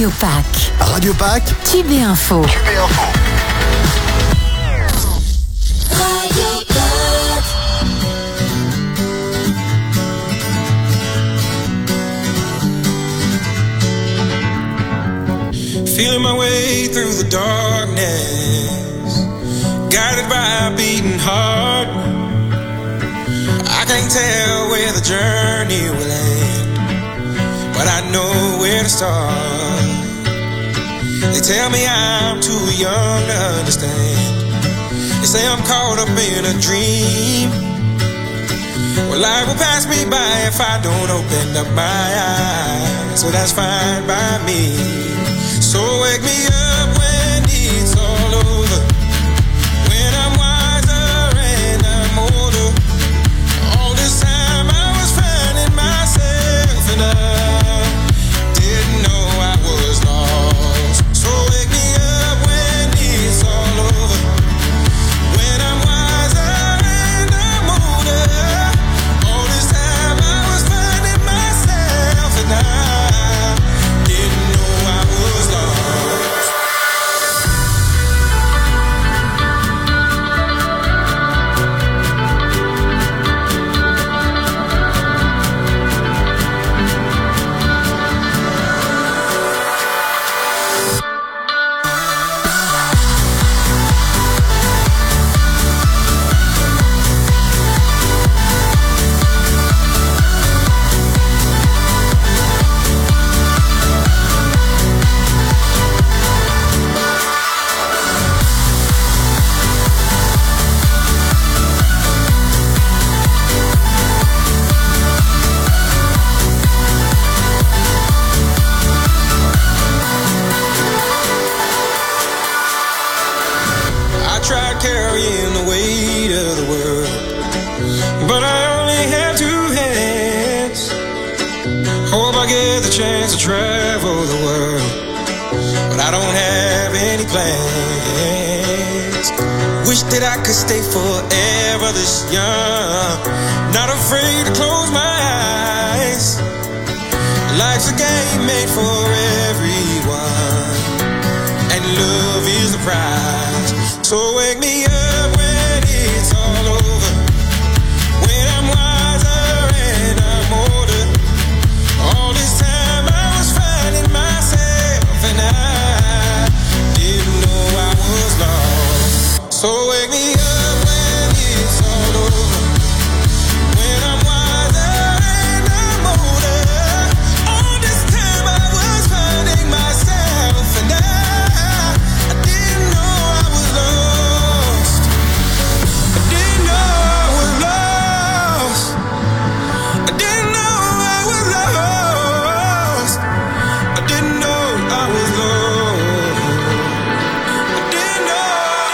Radio Pack. Radio Pack. Tube et Info. Radio Pack. Feeling my way through the darkness, guided by a beating heart. I can't tell where the journey will end, but I know where to start. They tell me I'm too young to understand. They say I'm caught up in a dream. Well, life will pass me by if I don't open up my eyes, so that's fine by me. So wake me up when it's all over, when I'm wiser and I'm older. All this time I was finding myself and I didn't know I was lost. So wake me up when it's all over, when I'm wiser and I'm older. All this time I was finding myself and I didn't know I was lost. I tried carrying the weight of the world, but I only had two hands. Hope I get the chance to travel the world, but I don't have any plans. Wish that I could stay forever this young, not afraid to close my eyes. Life's a game made for everyone, and love is the prize. So wake me up when it's all over, when I'm wiser and I'm older. All this time I was finding myself and I didn't know I was lost. So wake me up when it's all over, when I'm wiser and I'm older. All this time I was finding myself and I didn't know I was lost. I didn't know I was lost. I didn't know I was lost. I didn't know I was lost. I didn't know.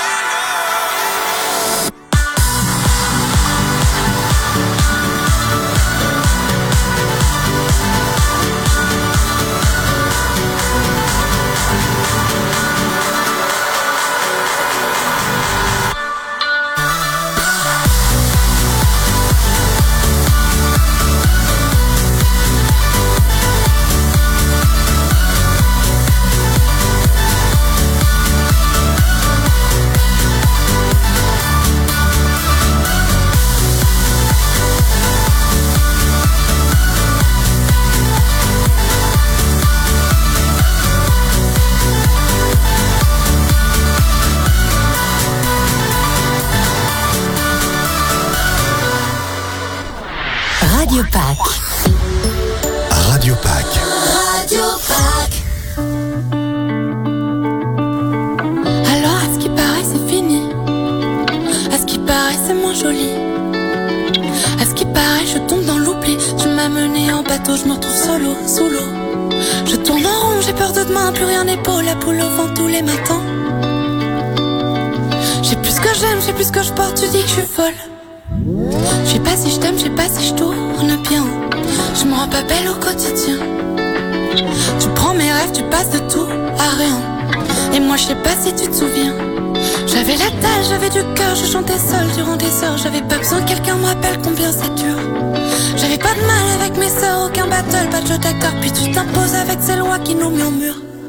Radio Pack. Radio Pack. Radio Pack. Alors à ce qui paraît c'est fini, à ce qui paraît c'est moins joli, à ce qui paraît je tombe dans l'oubli. Tu m'as mené en bateau, je me retrouve solo, sous l'eau. Je tourne en rond, j'ai peur de demain, plus rien n'est beau. La poule au vent tous les matins. J'ai plus ce que j'aime, j'ai plus ce que je porte. Tu dis que je suis folle. Je sais pas si je t'aime, je sais pas si je tourne bien. Je me rends pas belle au quotidien. Tu prends mes rêves, tu passes de tout à rien. Et moi je sais pas si tu te souviens. J'avais la dalle, j'avais du cœur, je chantais seule durant des heures. J'avais pas besoin que quelqu'un me rappelle combien c'est dur. J'avais pas de mal avec mes sœurs, aucun battle, pas de jeu d'acteur. Puis tu t'imposes avec ces lois qui nous murmurent.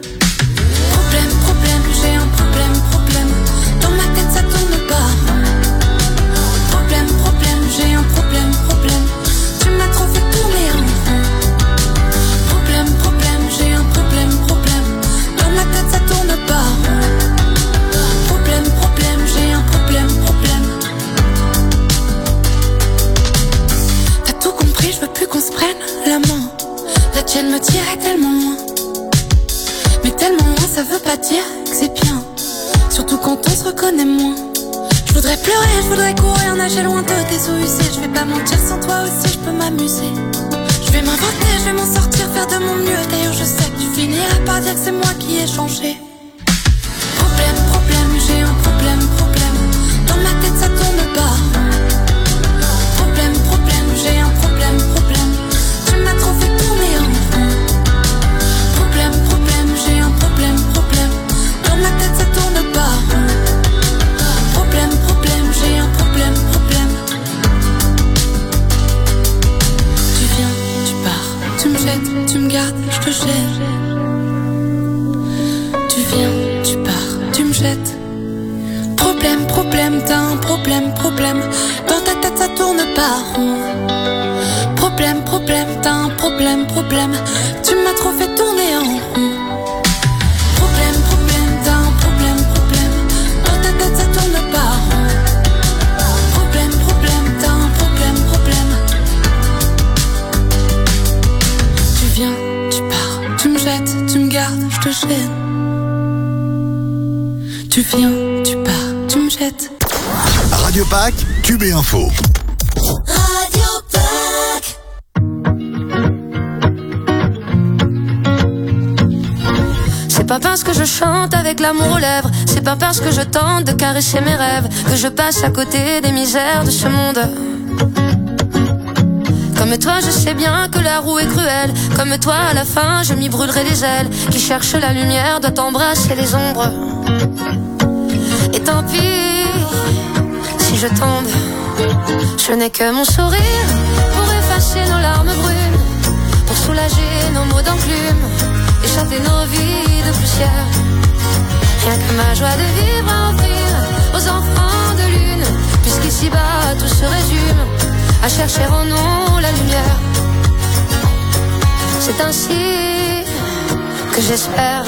ça veut pas dire que c'est bien. Surtout quand on se reconnaît moins. Je voudrais pleurer, je voudrais courir, nager loin de tes eaux usées. Je vais pas mentir, sans toi aussi je peux m'amuser. Je vais m'inventer, je vais m'en sortir, faire de mon mieux. D'ailleurs je sais que tu finiras par dire que c'est moi qui ai changé. Problème, problème, j'ai un problème, problème. Dans ma tête ça tourne pas. Problème, problème, j'ai un problème, problème. Tu m'as trop fait tourner en rond. Problème, problème, j'ai un problème, problème. Dans ma tête ça tourne pas. Problème, problème, j'ai un problème, problème. Tu viens, tu pars, tu me jettes, tu me gardes, je te jette. Tu viens, tu pars, tu me jettes. Problème, problème, t'as un problème, problème. Dans ta tête ça tourne pas rond. Problème, problème, t'as un problème, problème. Tu m'as trop fait tourner en rond. Problème, problème, t'as un problème, problème. Dans ta tête ça tourne pas rond. Problème, problème, t'as un problème, problème. Tu viens, tu pars, tu me jettes, tu me gardes, je te gêne. Tu viens, tu pars, tu me jettes. Radio Pack, Cube et Info. Radio Pack. C'est pas parce que je chante avec l'amour aux lèvres, c'est pas parce que je tente de caresser mes rêves que je passe à côté des misères de ce monde. Comme toi je sais bien que la roue est cruelle. Comme toi à la fin je m'y brûlerai les ailes. Qui cherche la lumière doit embrasser les ombres. Et tant pis si je tombe. Je n'ai que mon sourire pour effacer nos larmes brunes, pour soulager nos maux d'enclume et chanter nos vies de poussière. Rien que ma joie de vivre à offrir aux enfants de lune, puisqu'ici-bas tout se résume à chercher en nous la lumière. C'est ainsi que j'espère.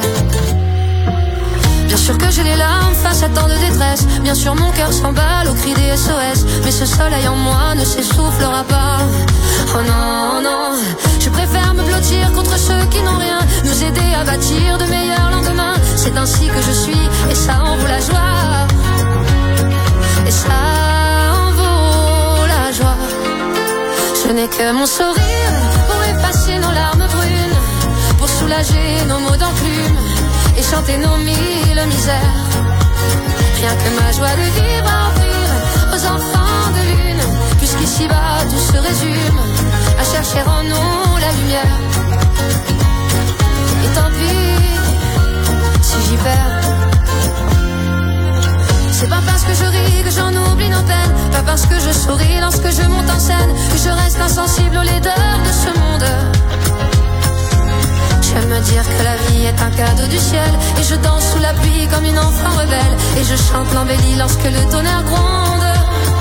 Bien sûr que j'ai les larmes face à tant de détresse. Bien sûr mon cœur s'emballe au cri des SOS. Mais ce soleil en moi ne s'essoufflera pas. Oh non, non, je préfère me blottir contre ceux qui n'ont rien, nous aider à bâtir de meilleurs lendemains. C'est ainsi que je suis et ça en vaut la joie. Et ça en vaut la joie. Je n'ai que mon sourire pour effacer nos larmes brunes, pour soulager nos maux d'enclume et chanter nos mille misères. Rien que ma joie de vivre à offrir aux enfants de lune, puisqu'ici-bas tout se résume à chercher en nous la lumière. Et tant pis si j'y perds. C'est pas parce que je ris que j'en oublie nos peines, pas parce que je souris lorsque je monte en scène que je reste insensible aux laideurs de ce monde. J'aime me dire que la vie est un cadeau du ciel, et je danse sous la pluie comme une enfant rebelle, et je chante l'embellie lorsque le tonnerre gronde.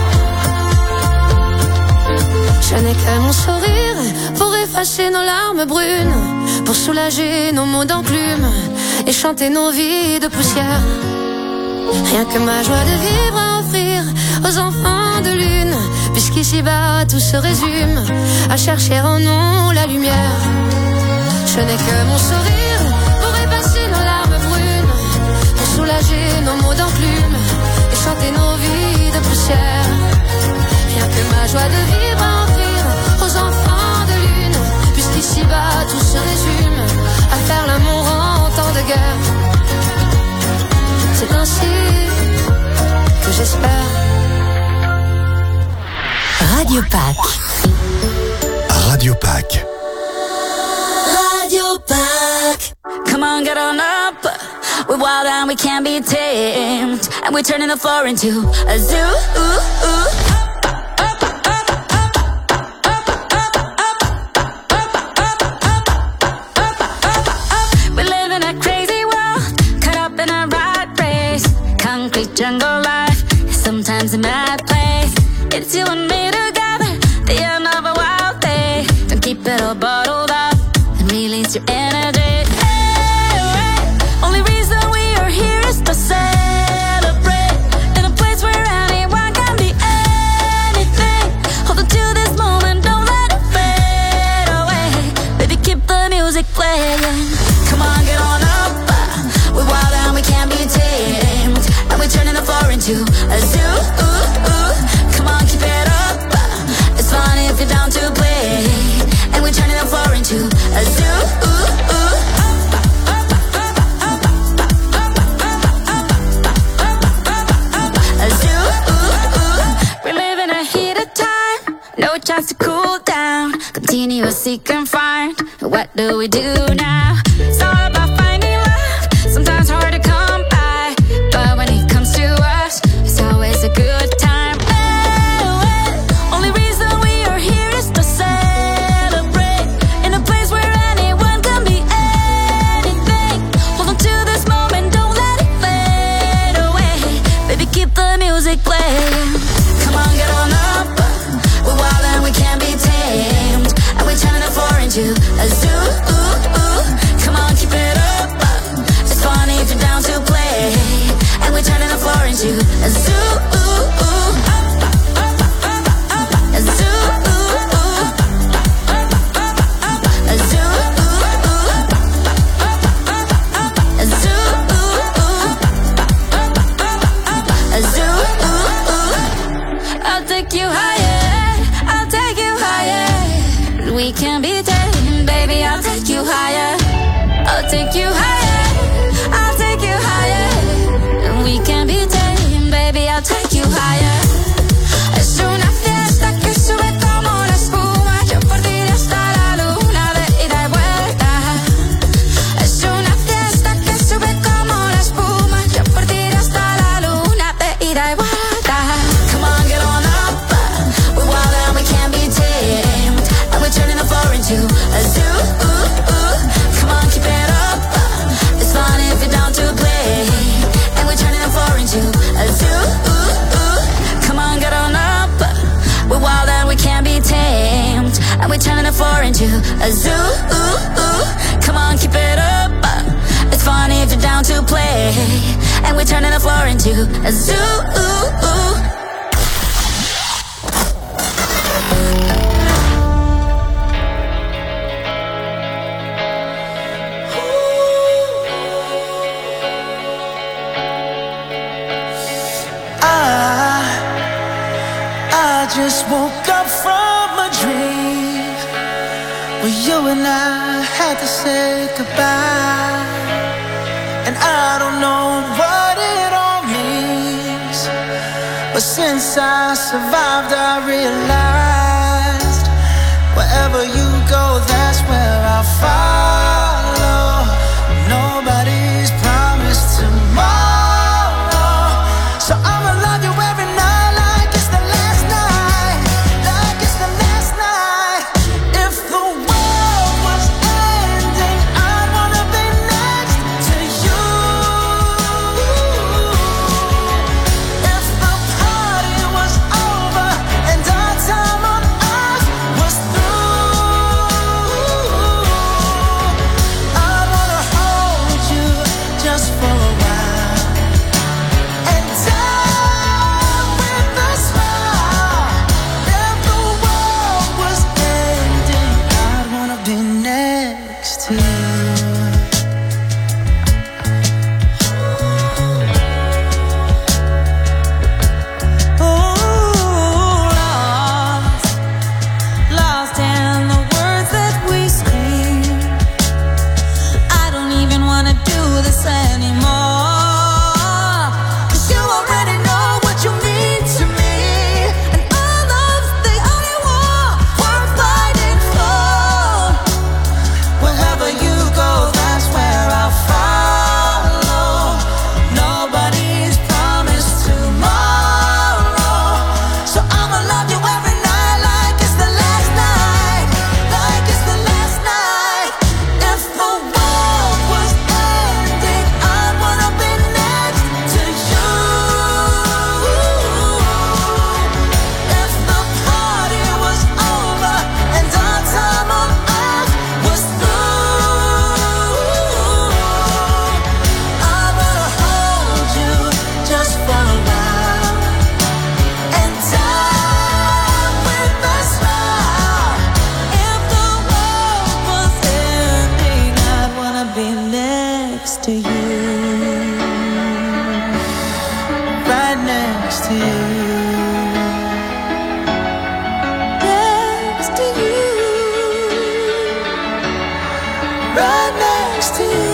Je n'ai que mon sourire pour effacer nos larmes brunes, pour soulager nos maux d'enclume et chanter nos vies de poussière. Rien que ma joie de vivre à offrir aux enfants de lune, puisqu'ici-bas tout se résume à chercher en nous la lumière. Je n'ai que mon sourire pour effacer nos larmes brunes, pour soulager nos maux d'enclume et chanter nos vies de poussière. Rien que ma joie de vivre à offrir aux enfants de lune, puisqu'ici-bas tout se résume à faire l'amour en temps de guerre. C'est ainsi que j'espère. Radio Pack. Radio Pack. Radio Pack. Come on, get on up. We're wild and we can't be tamed, and we're turning the floor into a zoo. We live in a crazy world, caught up in a rat race. Concrete jungle life is sometimes a mad place. It's you and me together, the end of a wild day. Don't keep it all bottled up and release your energy. Only reason we are here is to celebrate in a place where anyone can be anything. Hold on to this moment, don't let it fade away. Baby, keep the music playing. Come on, get on up. seek and find. What do we do now? It's all about finding love. Sometimes hard to come by, but when it comes to us, it's always a good time. Only reason we are here is to celebrate in a place where anyone can be anything. Hold on to this moment, don't let it fade away. Baby, keep the music playing. Come on, get on up. We're wild and we can't be tamed, and we're turning the floor into a zoo. Come on, keep it up. It's funny if you're down to play, and we're turning the floor into a zoo. A zoo. A zoo. A zoo. A zoo. I'll take you higher. I'll take you higher. We can be tamed, baby. I'll take you higher. I'll take you higher. I'll take you higher. We can be tamed, baby. I'll take you higher. Es una fiesta que sube como la espuma. Yo por ti hasta la luna de ida y vuelta. Es una fiesta que sube como la espuma. Yo por ti hasta la luna de ida y vuelta. Come on, get on up. We're wild and we can't be tamed, and we're turning the floor into a zoo. Come on, keep it up. It's fun if you're down to play, and we're turning the floor into a zoo. Come on, get on up. We're wild and we can't be tamed, and we're turning the floor into a zoo. Come on, keep it up. It's fun if you're down to play, and we're turning the floor into a zoo. I just woke up from a dream where you and I had to say goodbye, and I don't know what it all means, but since I survived I realized wherever you go, that's where I'll follow. Nobody's promised tomorrow, so I'ma love you every night like it's the last night, like it's the last night. If the world was ending, I'd wanna be next to you. If the party was over and our time on earth was through, I'd wanna hold you just for a while and die with a smile. If the world was ending, I'd wanna be next to you. Lost in the words that we scream. I don't even wanna do this anymore, 'cause you already know what you mean to me, and all love's the only war worth fighting for. Wherever you go, that's where I'll follow. Nobody's promised tomorrow, so I'ma love you every night like it's the last night, like it's the last night. If the world was ending, I'd wanna be next to you. If the party was over and our time on earth was through, I'd wanna hold you just for a while and die with a smile. If the world was ending, I'd wanna be next to you, right next to you, next to you, right next to you.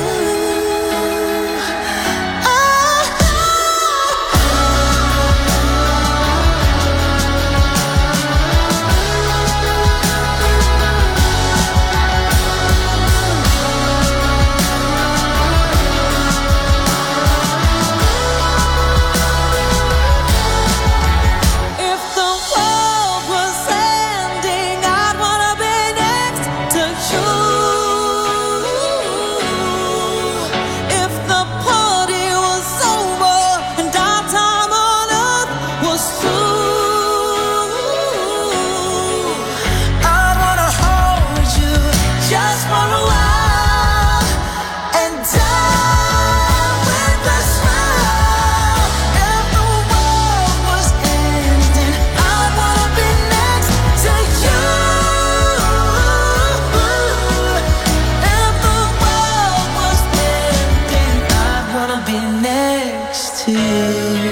to you.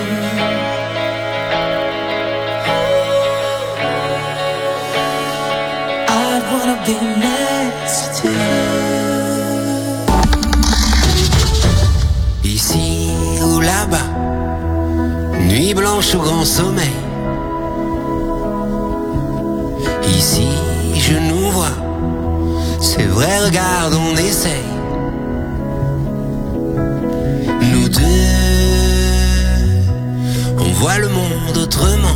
I'd wanna be next to you. Ici ou là-bas, nuit blanche ou grand sommeil. Ici je nous vois, c'est vrai, regarde, on essaye. Nous deux, on voit le monde autrement.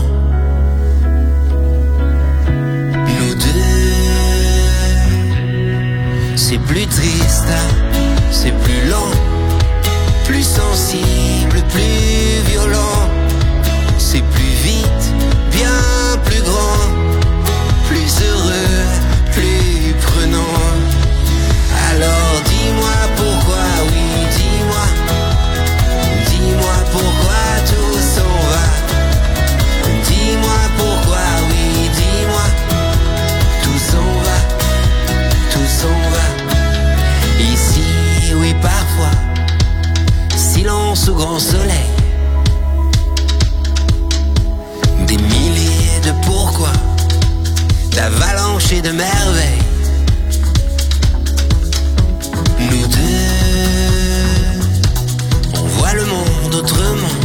Nous deux, c'est plus triste, c'est plus lent, plus sensible, plus violent. C'est plus vite, bien plus grand, plus heureux, plus prenant. Alors dis-moi pourquoi, oui, dis-moi. Dis-moi pourquoi tout s'en va. Dis-moi pourquoi, oui, dis-moi. Tout s'en va, tout s'en va. Ici, oui, parfois, silence au grand soleil. Des milliers de pourquoi, d'avalanches et de merveilles. Nous deux, on voit le monde autrement.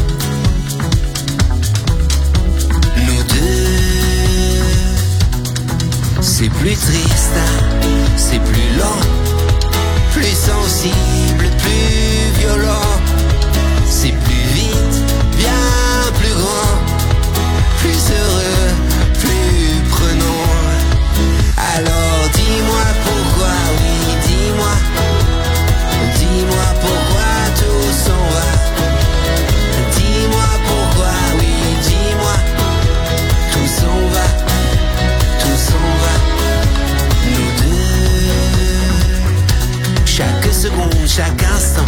Nous deux, c'est plus triste, c'est plus lent, plus sensible, plus violent. C'est plus vite, bien plus grand, plus heureux, plus prenant. Alors dis-moi pourquoi, oui, dis-moi. Dis-moi pourquoi tout s'en va. Dis-moi pourquoi, oui, dis-moi. Tout s'en va, tout s'en va. Nous deux, chaque seconde, chaque instant.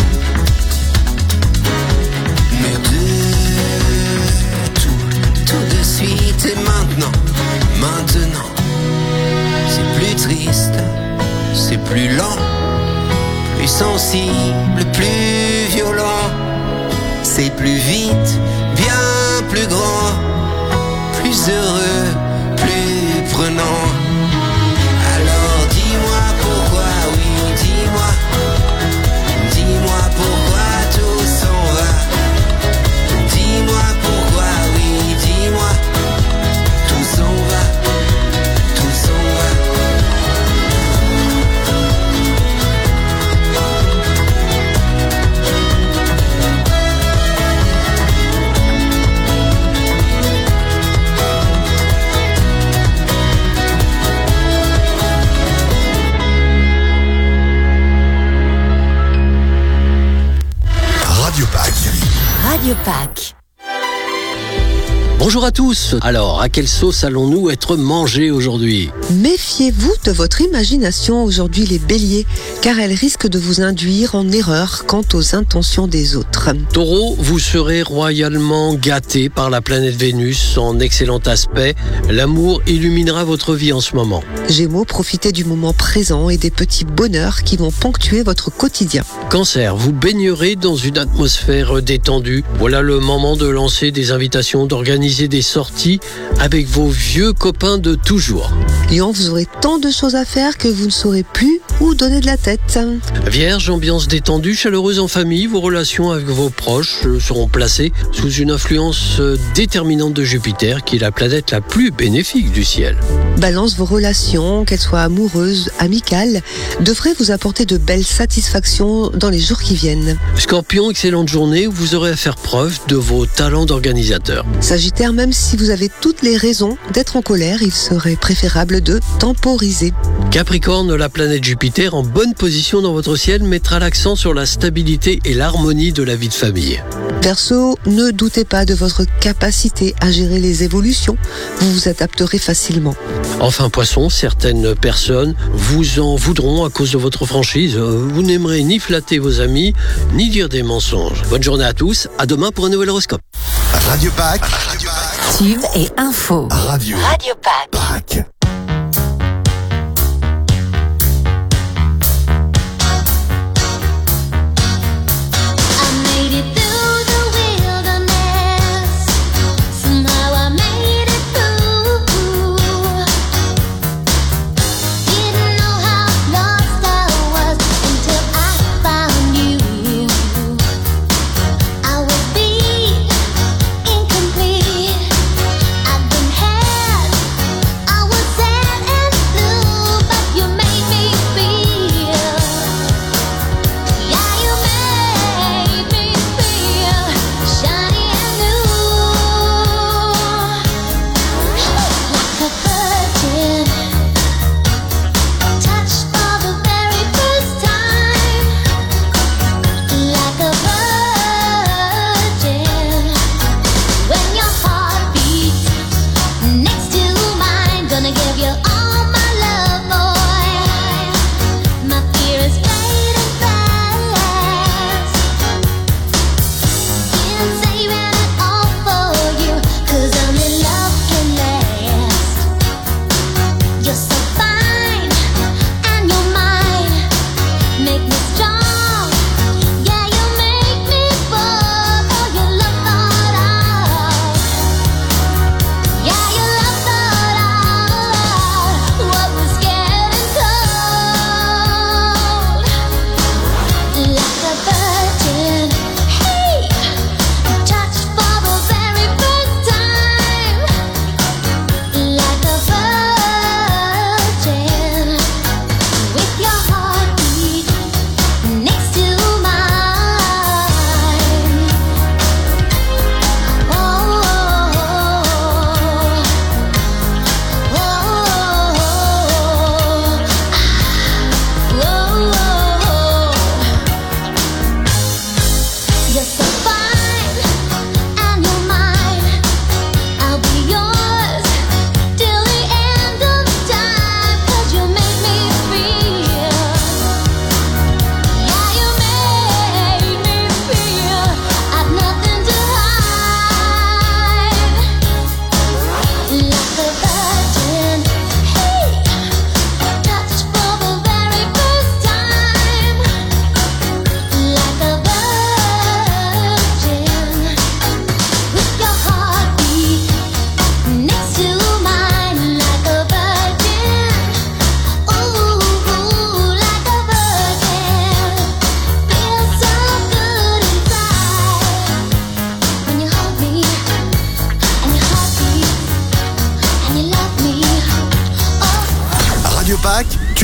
Nous deux, tout de suite et maintenant. Maintenant, c'est plus triste, c'est plus lent, plus sensible, plus violent. C'est plus vite, bien plus grand, plus heureux, plus prenant. Alors dis-moi pourquoi, oui, dis-moi. Dis-moi pourquoi tout s'en va. Dis-moi pourquoi, oui, dis-moi. Tout s'en va, tout s'en va. Radio Pâques. Radio Pâques. Bonjour à tous. Alors, à quelle sauce allons-nous être mangés aujourd'hui? Méfiez-vous de votre imagination aujourd'hui les béliers, car elle risque de vous induire en erreur quant aux intentions des autres. Taureau, vous serez royalement gâté par la planète Vénus en excellent aspect. L'amour illuminera votre vie en ce moment. Gémeaux, profitez du moment présent et des petits bonheurs qui vont ponctuer votre quotidien. Cancer, vous baignerez dans une atmosphère détendue. Voilà le moment de lancer des invitations, d'organiser des sorties avec vos vieux copains de toujours. Lion, vous aurez tant de choses à faire que vous ne saurez plus où donner de la tête. Vierge, ambiance détendue, chaleureuse en famille. Vos relations avec vos proches seront placées sous une influence déterminante de Jupiter, qui est la planète la plus bénéfique du ciel. Balance, vos relations, qu'elles soient amoureuses, amicales, devraient vous apporter de belles satisfactions dans les jours qui viennent. Scorpion, excellente journée où vous aurez à faire preuve de vos talents d'organisateur. Sagittaire, même si vous avez toutes les raisons d'être en colère, il serait préférable de temporiser. Capricorne, la planète Jupiter en bonne position dans votre ciel mettra l'accent sur la stabilité et l'harmonie de la vie de famille. Verseau, ne doutez pas de votre capacité à gérer les évolutions, vous vous adapterez facilement. Enfin Poisson, certaines personnes vous en voudront à cause de votre franchise. Vous n'aimerez ni flatter vos amis, ni dire des mensonges. Bonne journée à tous, à demain pour un nouvel horoscope. Radio Pâques. Tube et info. Radio Pâques. Pâques. I made it through the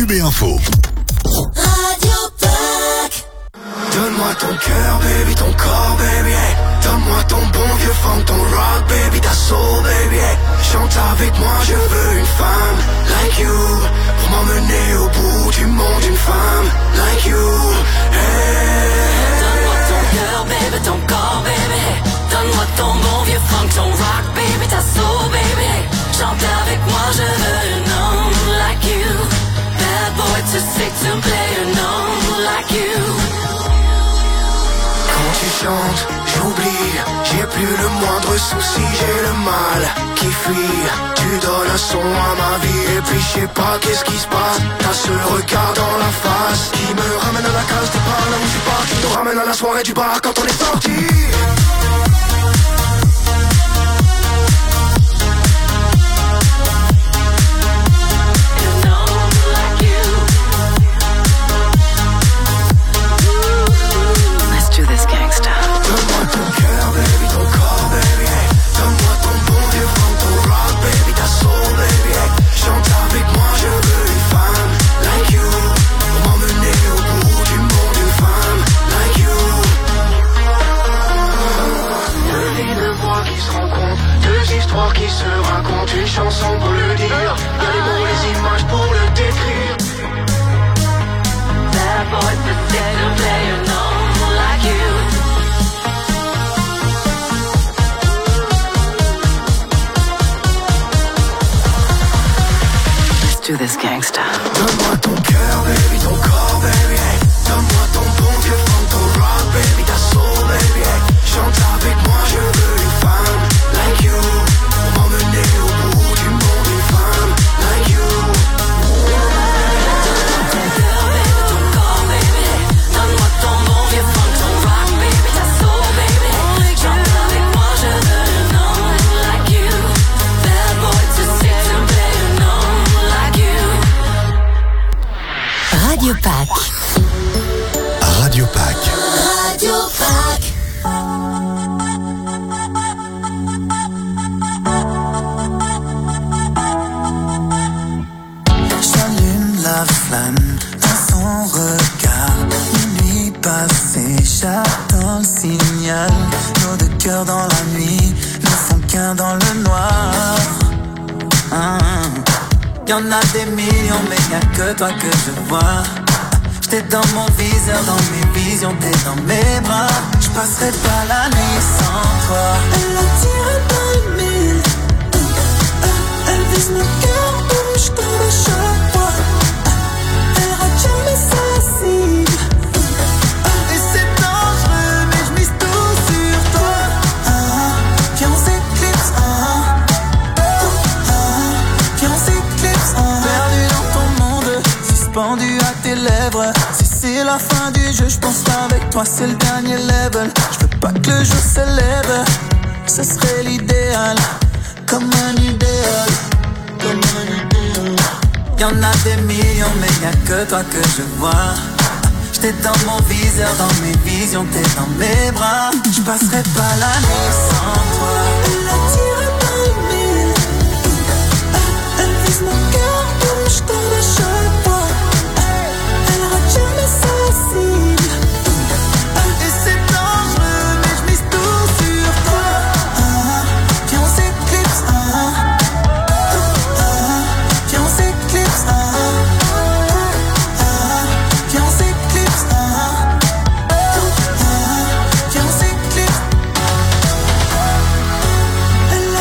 Tube et Info. Radio Pack. Donne-moi ton cœur, baby, ton corps, baby, hey. Donne-moi ton bon vieux funk, ton rock, baby, ta soul, baby, hey. Chante avec moi, je veux une femme like you, pour m'emmener au bout du monde, une femme like you, hey. Donne-moi ton cœur, baby, ton corps, baby. Donne-moi ton bon vieux funk, ton rock, baby, ta soul, baby. Chante avec moi, je veux un homme like you. Bad boy too sick to play an homme like you. Quand tu chantes, j'oublie, j'ai plus le moindre souci, j'ai le mal qui fuit. Tu donnes un son à ma vie et puis je sais pas qu'est-ce qui se passe. T'as ce regard dans la face qui me ramène à la case départ, là où je suis parti, nous ramène à la soirée du bar quand on est sorti. Donne-moi ton cœur, baby, ton corps, baby, hey. Donne-moi ton bon vieux funk, ton rock, baby, ta soul, baby, hey. Chante avec moi, je veux une femme like you, pour m'emmener au bout du monde, une femme like you. Deux vies de voix qui se rencontrent, deux histoires qui se racontent, une chanson pour le dire, y'a les mots, les images pour le décrire. That boy the sick to play a homme like you. Do this gangsta. Donne-moi ton cœur, baby, ton corps, baby, hey. Donne-moi ton bon vieux funk, ton rock, baby, ta soul, baby, hey. Chante avec moi, je veux une femme like you, pour m'emmener au bout du monde, une femme like you. Donne-moi ton cœur, baby, ton corps, baby, hey. Donne-moi ton bon vieux funk, ton rock, baby, ta soul, baby, hey. Chante avec moi, je veux un homme like you. Bad boy too sick to play an homme like you. Radio Pack. Radio Pack. Radio Pack. J'allume la flamme dans son regard. Minuit passée, j'attends le signal. Nos deux cœurs dans la nuit ne font qu'un dans le noir. Y'en a des millions, mais y'a que toi que je vois. J'étais dans mon viseur, dans mes visions, t'es dans mes bras. J'passerai pas la nuit sans toi. Elle attire dans le mille. Elle vise mon cœur, je tombe à chaque fois. Elle rate jamais sa cible. Et c'est dangereux, mais j'mise tout sur toi. Viens on s'éclipse, viens on s'éclipse. Perdu dans ton monde, suspendu à tes lèvres. Si c'est la fin du jeu, j'pense qu'avec toi c'est le dernier level. J'veux pas que le jour se lève, ce serait l'idéal. Comme un idéal, comme un idéal. Y'en a des millions, mais y'a que toi que je vois. J'étais dans mon viseur, dans mes visions, t'es dans mes bras. J'passerai pas la nuit sans toi. Elle attire dans le mille. Elle vise mon cœur, je tombe à chaque fois. Elle rate jamais sa cible. Et c'est dangereux, mais j'mise tout sur toi. Viens on s'éclipse, viens on s'éclipse, viens on s'éclipse, viens on s'éclipse. Elle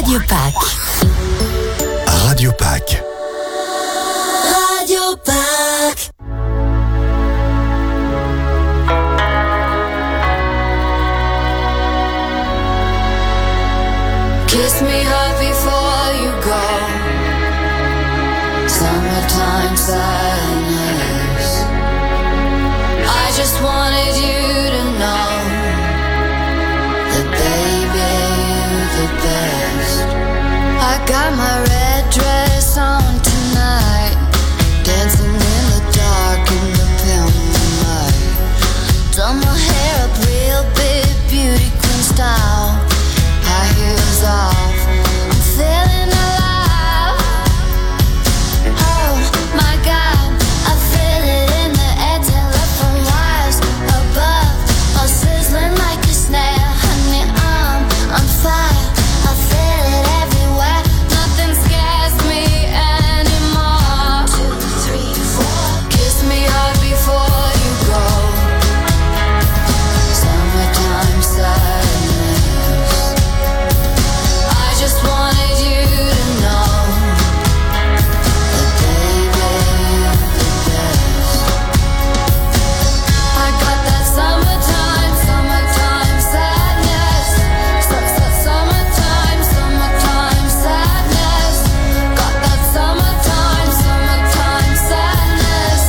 Radio Pack. Radio Pack. Radio Pack. Kiss me hard before you go. Summertime sadness. I just wanted you to know that baby, you're the best. I got my red dress on tonight, dancing in the dark in the pale moonlight. Done my hair up real big, beauty queen style. High heels off, I'm feeling alive. Oh my God, I feel it in the air, telephone wires above, all sizzling like a snare. Honey, I'm on fire, I feel it everywhere. Nothing scares me anymore. 2, 3, 4, kiss me hard before you go. Summertime sadness. I just wanted you to know that baby, you're the best. I got that summertime sadness. Summertime sadness. Got that summertime sadness.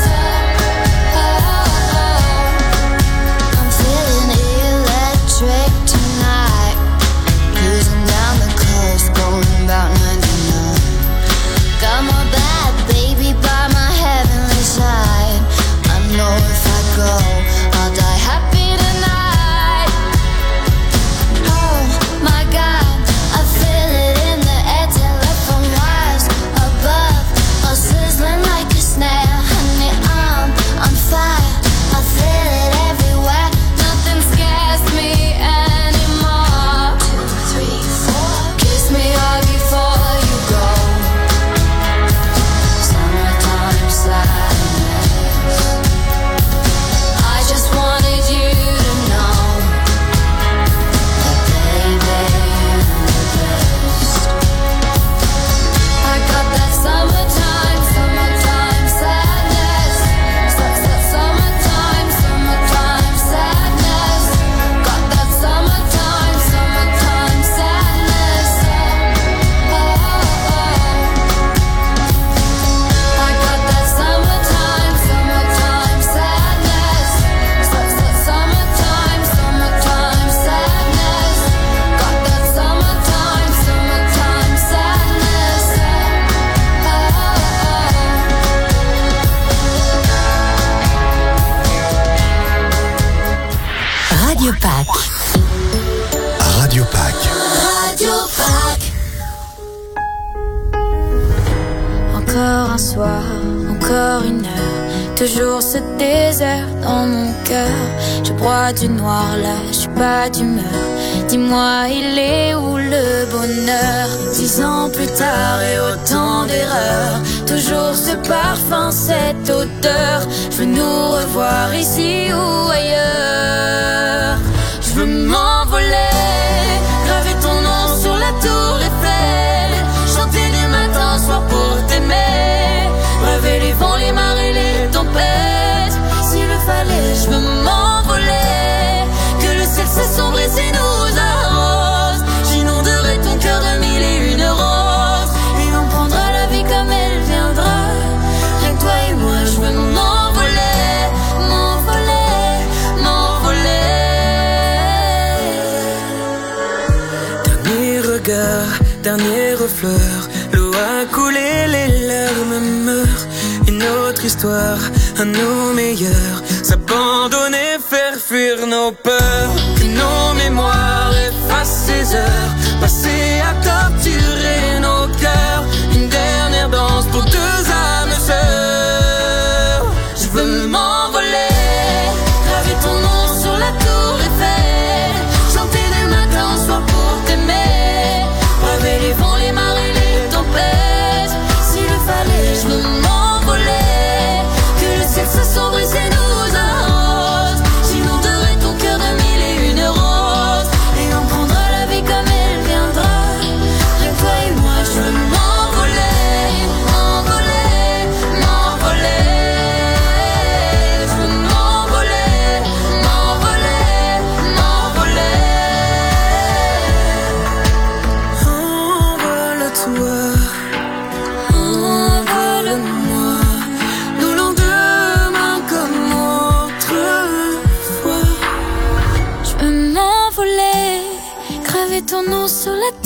I'm feeling electric tonight. Cruising down the coast, going about 99. Got my bad baby by my heavenly side. I know if I go, I'll die happy tonight. Oh my God, I feel it in the air, telephone wires above, all sizzling like a snare. Honey, I'm on fire, I feel it everywhere. Nothing scares me anymore. 2, 3, 4, kiss me hard before you go. Summertime sadness. I just wanted you to know that baby, you're the best. I got that summertime sadness. Summertime sadness. Got that summertime sadness. I got that summertime sadness. Summertime sadness. Got that summertime sadness. Radio Pack. Radio Pack. Radio Pack. Encore un soir, encore une heure, toujours ce désert dans mon cœur. Je bois du noir là, je suis pas d'humeur. Dis-moi, il est où le bonheur? 10 ans plus tard et autant d'erreurs, toujours ce parfum, cette odeur. Je veux nous revoir ici ou ailleurs. Je veux m'envoler, graver ton nom sur la tour Eiffel, chanter du matin au soir pour t'aimer, rêver les vents, les marées, les tempêtes. S'il le fallait, je veux m'envoler, que le ciel s'assombrit et nous arrose. J'inonderai ton cœur de 1001 roses, et on prendra la vie comme elle viendra. Rien que toi et moi, je veux m'envoler, m'envoler, m'envoler. Dernier regard, dernière fleur, l'eau a coulé, les larmes meurent. Une autre histoire, à nos meilleurs, s'abandonner, faire fuir nos peurs. Que nos mémoires effacent ces heures passées à torturer nos cœurs. Une dernière danse pour deux âmes sœurs. Je veux m'envoler, graver ton nom sur la tour Eiffel, chanter du matin au soir pour t'aimer, rêver les vents, les marées, les tempêtes. S'il le fallait, je veux m'envoler, que le ciel s'assombrit et nous arrose. J'inonderai ton cœur de 1001 roses, et on prendra la vie comme elle viendra.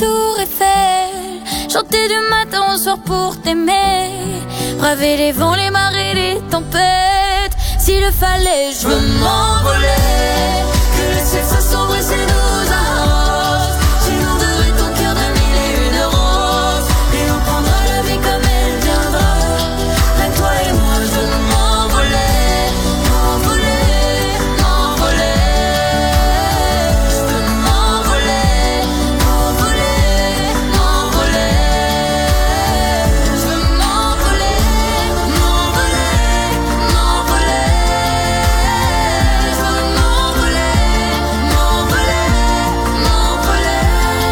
tour Eiffel, chanter du matin au soir pour t'aimer, braver les vents, les marées, les tempêtes. S'il le fallait, je veux m'envoler, que le ciel soit sombre et c'est nous arrose, j'inonderai ton cœur de mille et une roses, et on prendra la vie comme elle viendra. Rien que toi et moi, je veux m'envoler, m'envoler, m'envoler. Je veux m'envoler, m'envoler, m'envoler. Je veux m'envoler, m'envoler, m'envoler. Je veux m'envoler, m'envoler, m'envoler.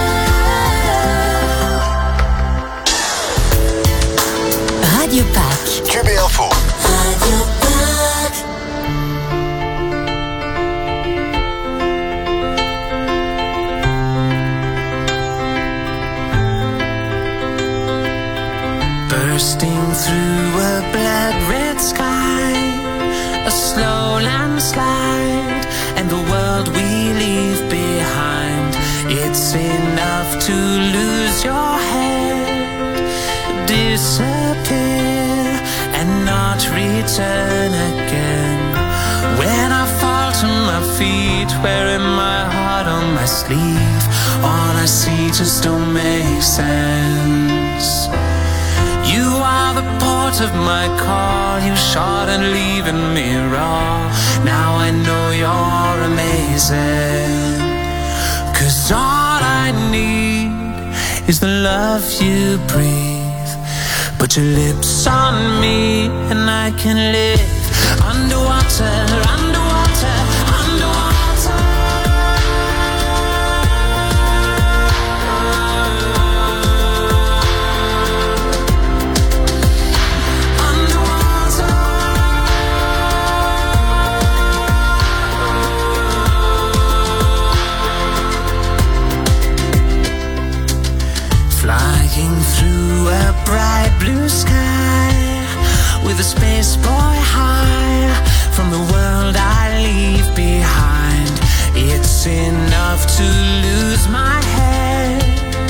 Radio Pack. QB Info. Radio Pack. Bursting through a blood red sky, a slow landslide, and the world we leave behind. It's enough to lose your head, disappear, and not return again. When I fall to my feet, wearing my heart on my sleeve, all I see just don't make sense. You are the port of my call, you shot and leaving me raw. Now I know you're amazing, 'cause all I need is the love you breathe. Put your lips on me and I can live underwater, underwater, underwater. Flying through a bright blue sky, with a space boy high, from the world I leave behind. It's enough to lose my head,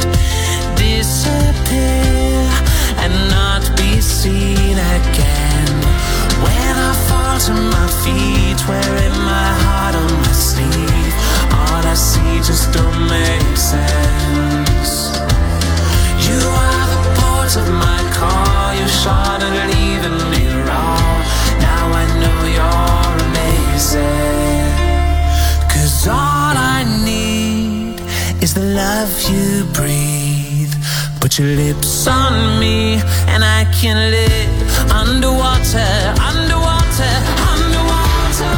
disappear, and not be seen again. When I fall to my feet, wearing my heart on my sleeve, all I see just don't make sense. You are the port of my call, you shot and leaving me raw. Now I know you're amazing, 'cause all I need is the love you breathe. Put your lips on me and I can live underwater, underwater, underwater.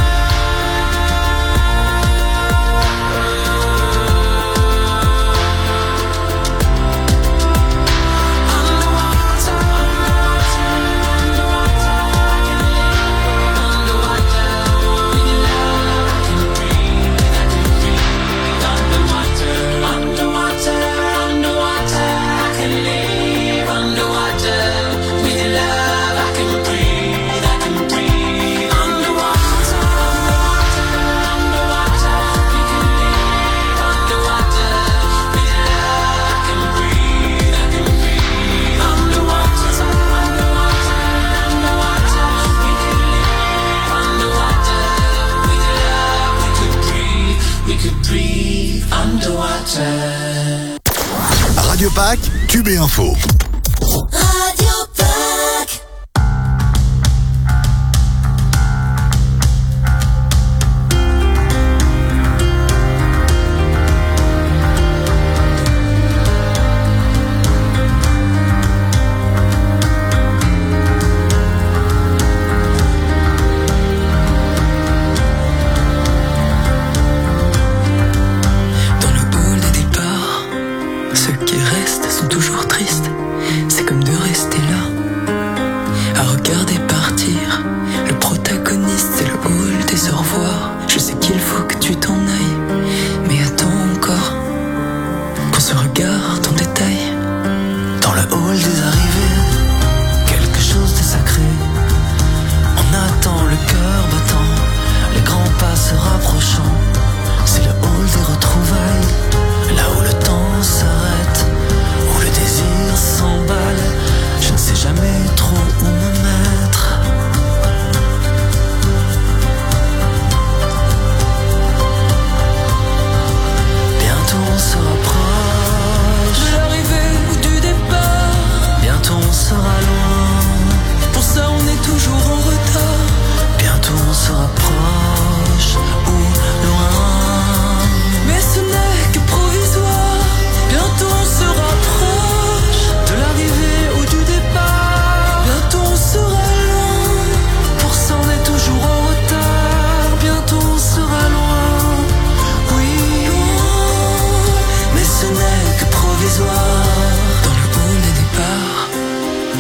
Radio Pack, QB Info. Radio Pack. Dans le hall des départs, ceux qui restent sont toujours tristes. C'est comme de rester là, à regarder partir. Le protagoniste, c'est le hall des au revoir. Je sais qu'il faut que tu t'en ailles, mais attends encore qu'on se regarde en détail. Dans le hall des arrivées, quelque chose de sacré. On attend le cœur battant, les grands pas se rapprochant. C'est le hall des retrouvailles, là où le temps s'arrête.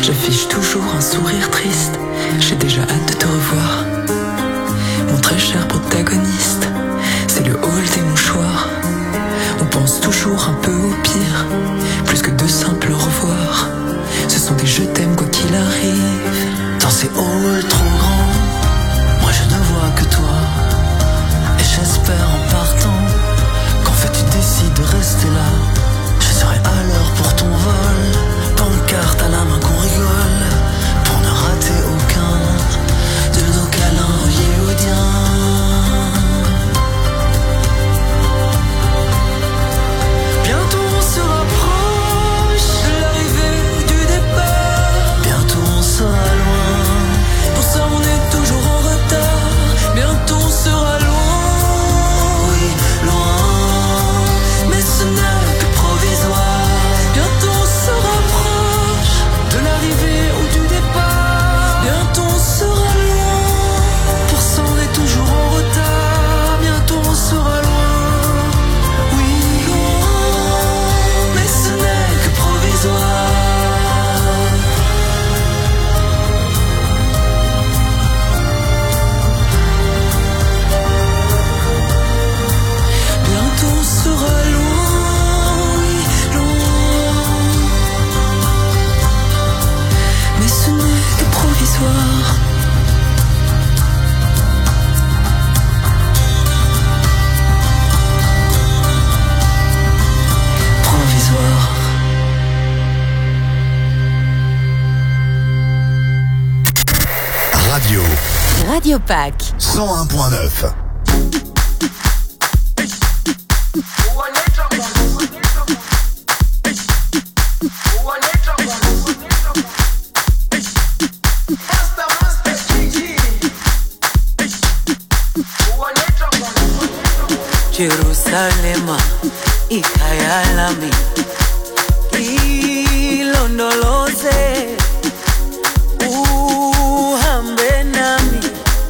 J'affiche toujours un sourire triste. J'ai déjà hâte de te revoir. Mon très cher protagoniste, c'est le hall des mouchoirs. On pense toujours un peu au pire, plus que de simples au revoir. Ce sont des je t'aime quoi qu'il arrive. Dans ces halls trop grands, moi je ne vois que toi. Et j'espère en partant qu'en fait tu décides de rester là. Je serai à l'heure pour ton vol, pancarte à la main qu'on rigole, pour ne rater aucun de nos câlins hollywoodiens. Bientôt on se rapproche de l'arrivée ou du départ. Bientôt on sera loin, pour ça on est toujours en retard. Bientôt on sera loin, oui, loin, mais ce n'est que provisoire. Bientôt on se rapproche de l'arrivée ou du départ. Bientôt on sera loin, pour ça on est toujours en retard. Bientôt on sera loin, oui, loin, mais ce n'est que provisoire. Bientôt on sera loin, oui, loin, mais ce n'est que provisoire. Provisoire. Radio Radio Pâques. 101.9. Jerusalema, ikhaya lami, ilondoloze, uhambe nami,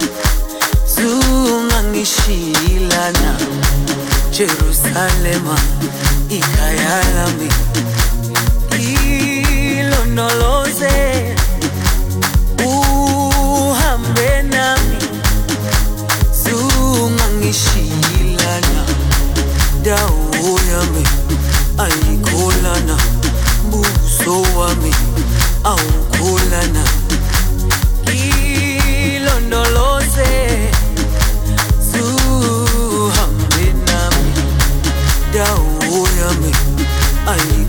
zungangishilana. Jerusalema, ikhaya lami, ilondoloze, uhambe nami, zungangishilana. Dawo yami ayikholana, buso wami awukholana. Ilondoloze, zuhambe nami. Dawo yami ayikholana.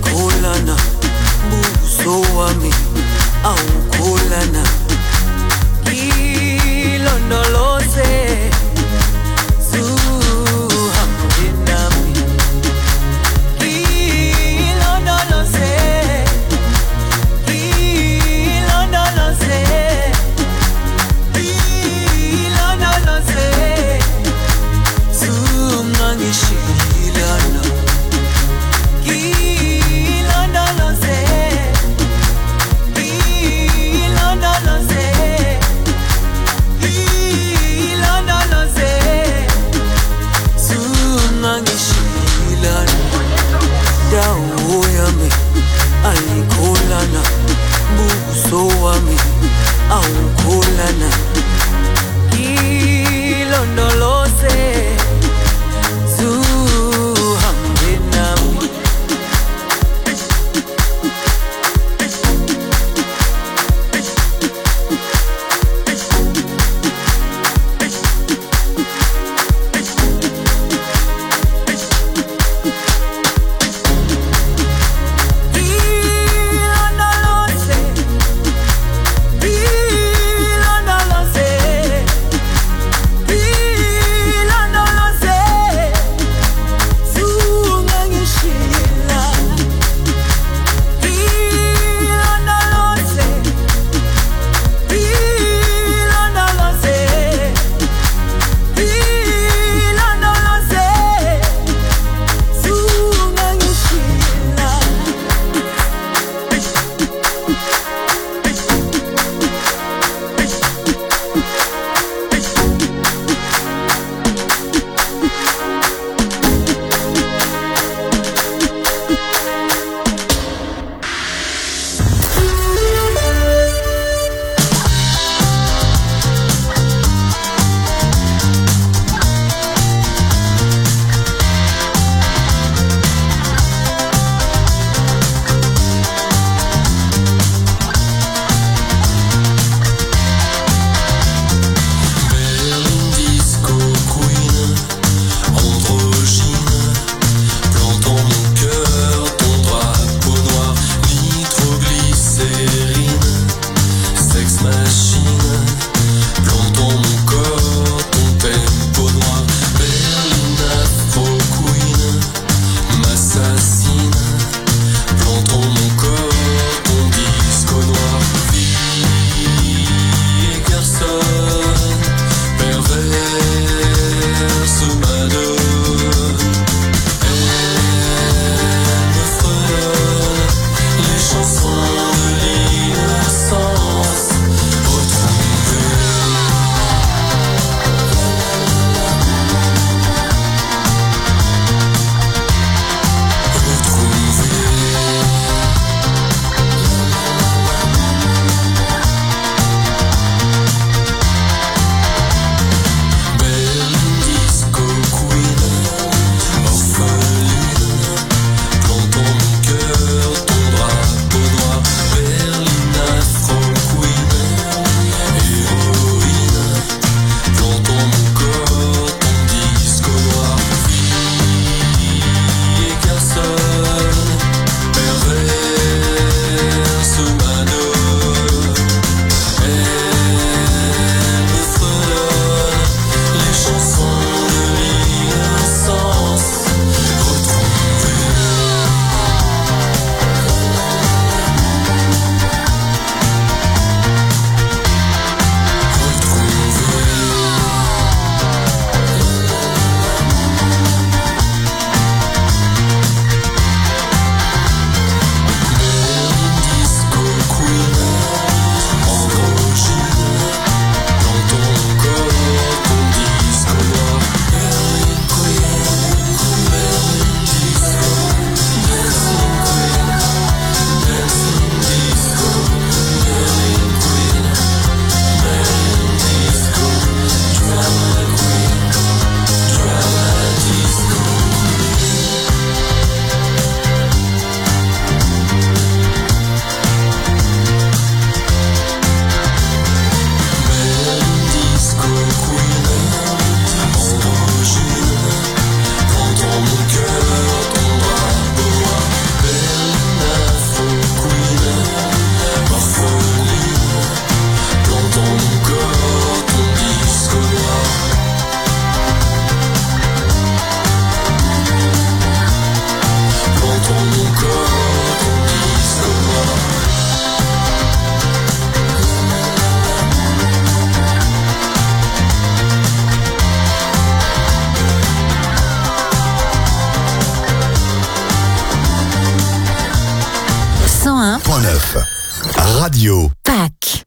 101.9 Radio Pâques.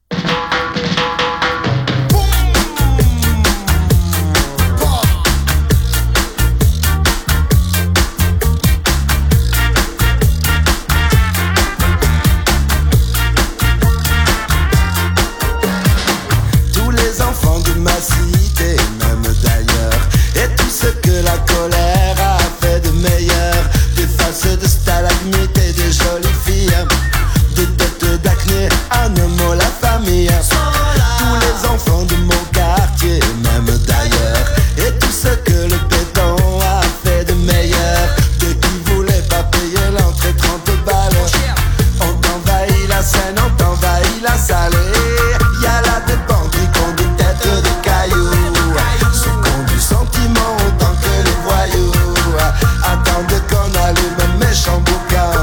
Tous les enfants de ma cité, même d'ailleurs, et tout ce que la colère a fait de meilleur, des faces de stalagmites et des jolies filles, des têtes d'acné, un mot la famille. Tous les enfants de mon quartier, même d'ailleurs, et tout ce que le béton a fait de meilleur, de qui voulait pas payer l'entrée 30 balles. On t'envahit la Seine, on t'envahit la salle. Y a là des bandits qui ont des têtes de cailloux, ceux qui ont du sentiment autant que les voyous, attendent qu'on allume un méchant boucan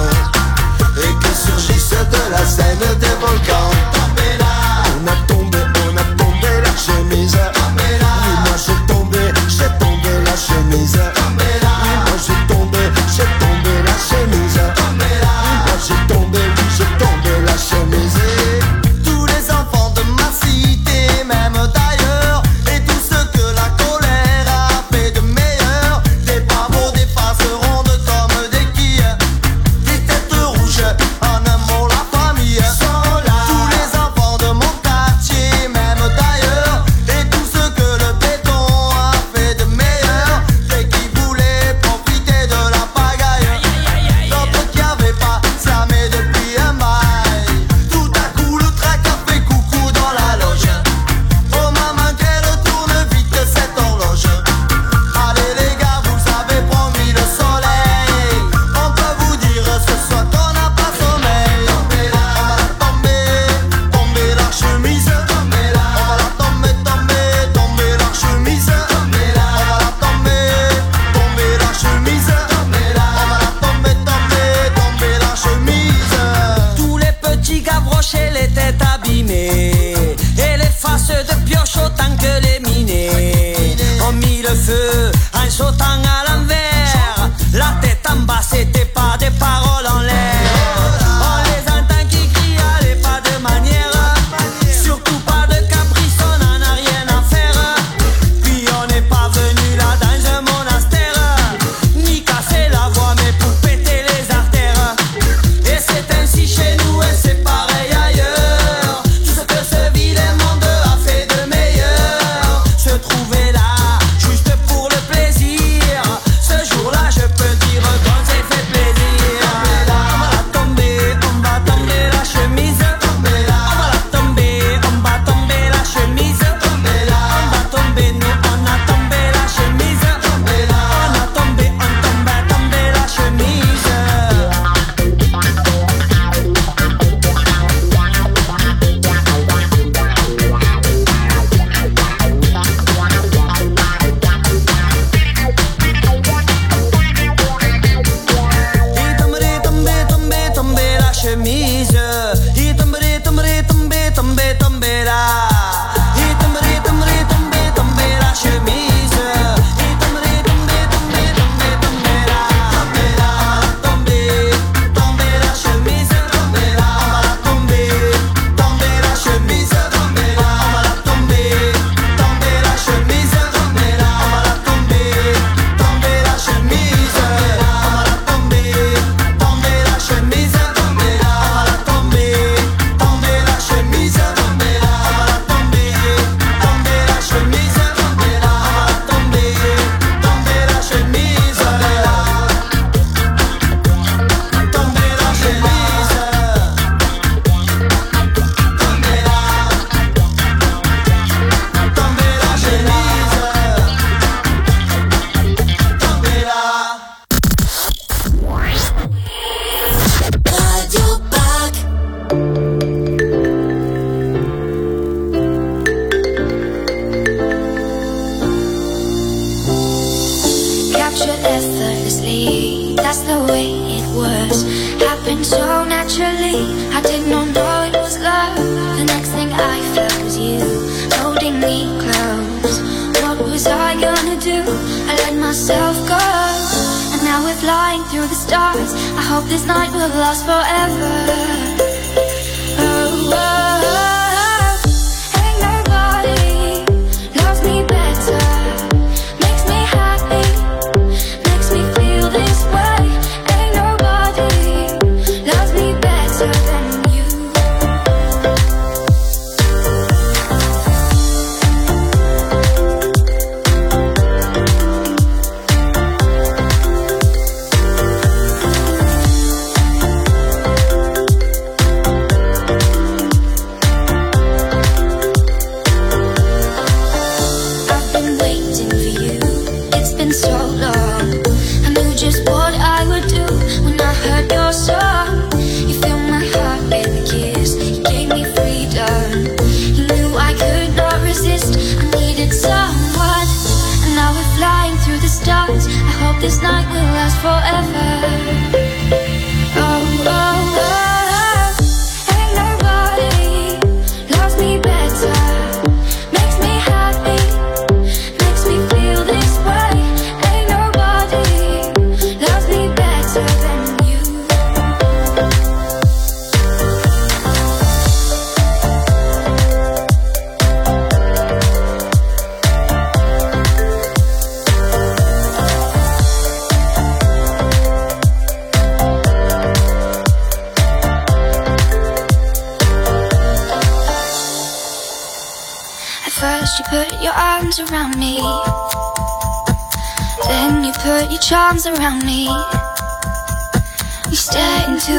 et que surgissent de la Seine des volcans. On a tombé la chemise. Oui, moi j'ai tombé la chemise. Oui, moi j'ai tombé la chemise. Oui, moi j'ai tombé la chemise. Tous les enfants de ma cité, même d'ailleurs, et tout ce que la colère a fait de meilleur, des bravos, des faces rondes comme des quilles, des têtes rouges, en un mot la famille. Tous les enfants de mon quartier, même d'ailleurs, et tout ce que le béton a fait de meilleur, dès qu'ils voulaient profiter de la pagaille, d'autres qui avaient pas slamé depuis un bail. Tout à coup le trac a fait coucou dans la loge. Oh maman qu'elle tourne vite cette horloge. Allez les gars, vous avez promis le soleil. On peut vous dire ce soir qu'on n'a pas sommeil. On va la tomber la chemise. On va la tomber la chemise. On va la tomber la chemise. On va la tomber la chemise. Tous les petits gavroches, les têtes abîmées, et les faces de pioche autant que les minés ont mis le feu en sautant à l'envers. La tête en bas, c'était pas des paroles en l'air. On les entend qui crient, allez pas de manière, surtout pas de caprice, on en a rien à faire. Puis on n'est pas venu là dans un monastère, ni casser la voix mais pour péter les artères. Et c'est ainsi chez nous et c'est pareil ailleurs. Tout ce que ce vilain monde a fait de meilleur, se trouver là juste pour le plaisir. Ce jour-là je peux dire qu'on s'est fait plaisir. On va tomber la chemise. On va tomber la chemise. On va tomber, nous on a tombé la chemise. On a tombé la chemise. Tomber la chemise. Il tomber là. Il tomber la chemise. Il tomber là. Tomber la chemise. On va la tomber la chemise. On va la tomber la chemise. On va la tomber la chemise. On va la tomber la chemise. On va la through the stars. I hope this night will last forever. Oh, oh, oh. Ain't nobody loves me better, makes me happy, makes me feel this way. Ain't nobody loves me better than you. This night will last forever. Oh, oh, oh. Ain't nobody loves me better, makes me happy, makes me feel this way. Ain't nobody loves me better than you. First you put your arms around me, then you put your charms around me. We stare into